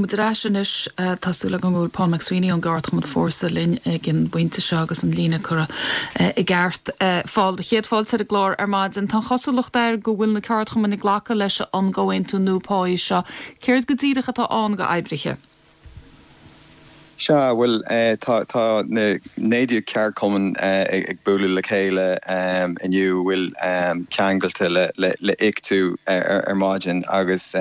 muidiráis tasúla go bhfuil Paul McSweeney an gáart chumad fórsa linn gin buinte se agus an lína chura I gceart fáil de chéad fáilte a glár ar maid an tan chosúlacht ar go bhfuil na ceart chumad na ghlacha leis an gáin tú núpáí seo. Céirt go dtíirecha tá an go eibrithe? Sure, well, tá na néidir cear cuman ag búla le chéile aniu bhfuil ceangailte le ictú ar maidin agus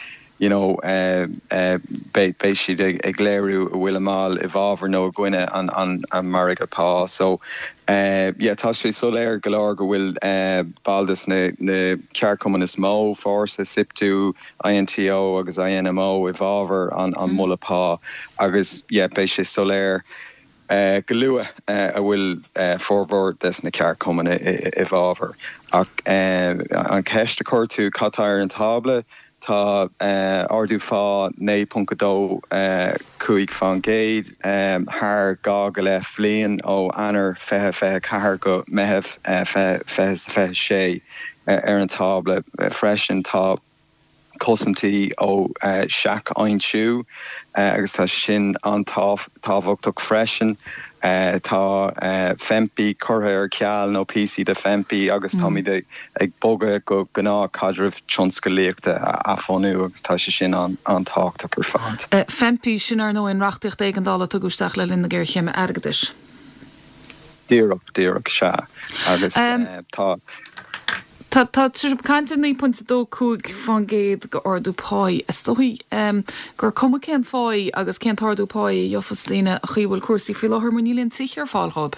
bei siad ag léirú a bhfuil amáil I bhábhar nó a gcuine an marga pá. So, tá sé soléir go leor go bhfuil baldas na cear cuman is mó fórsa siptú INTO agus INMO I bhábhar an mula pá agus bei sé soléir go lua a bhfuil fórbhór des na cear cuman I bhábhar. Ach an ceist a cuirtú catáir an tabla Tá ardú fá 9.2 cuaig fan géad haar gá go le flian ó anar fethe cahar go mehef fethe sé ar an tabla freisin tá cosantí ó seach aintú agus tá sin an táhachtach freisin tá fempi curtha ar ceall nó PC de fempi agus tá mí ag boga go gná cadrah tionscaléachta a fónú agus tá sé sin an táchtach ar fad. Fempi sin ar nó in rachtacht ag an dála tugusteach le linn na ggéir chéime airgadis. Díreach se agus Tá cantar 9.2 cúig fan géad go ordú páí. Stoí gur cuma cén fáí agus cén tardú páí joffaslína a chuhfuil cuasaí fi láthir manílíonn tíar fáilhab.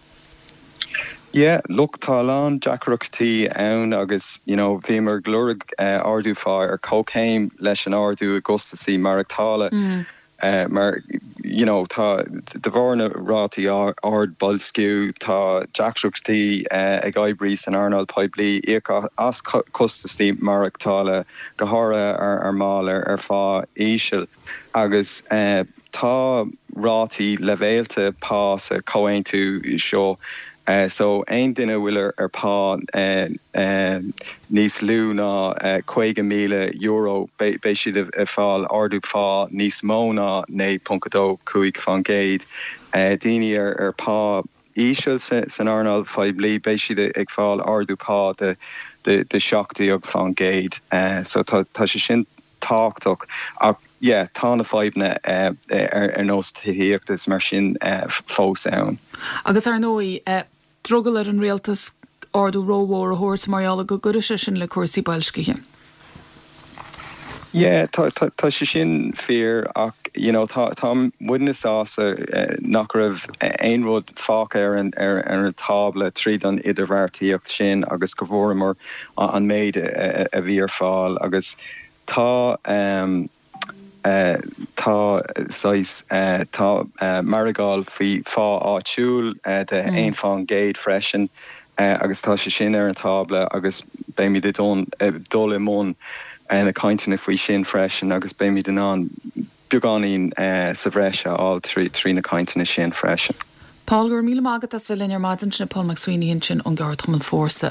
Look tá lán Jackrochtí ann agus bhí mar glórig ardú fá ar cócéim leis an ardú Augustasí marachtála. Maar tá de bharna rátaí ard bolsciú tá Jackrochtí ag Ibrís an Arnold Piblí as costastí marachtála go hára ar máil ar fá ísisiil agus tá rátaí levéalte pás a comhain tú seo. So ein duine bhfuil ar pá níos lú ná €50,000 bei siad a fáil ardú fá níos mó ná 9.2 cuaig fan géad. Daoine ar pá ísisiil san Arnold Fiblí bei siad ag fáil ardú pá de seachtaí ag fan géad. So tá sé sin táchtach ach tá na fáibhne ar nós tííochttas mar sin fós ann. Agus ar nóí drogal ar an réaltas ardú róhór a thuirs marall go gura sé sin le cuasaí bailscithe. Tá sé sin fear ach tá muidnas ása nach raibh aonród fáca ar an tabla tríd an idirmhairtíocht sin agus go bhfuair an méid a bhí ar fáil agus tá marigáil fí fá áitiúil de ein fan géad freisin agus tá sé sin ar an tabla agus béimi de dul món na cainteanna faoi sin freisin agus béimi den an beganín sa bhreise á trí na cainteanna sin freisin. Paul gur míle mágad as bhfuil in ar maidin sin Paul McSweeney sin an gáart chumad fórsa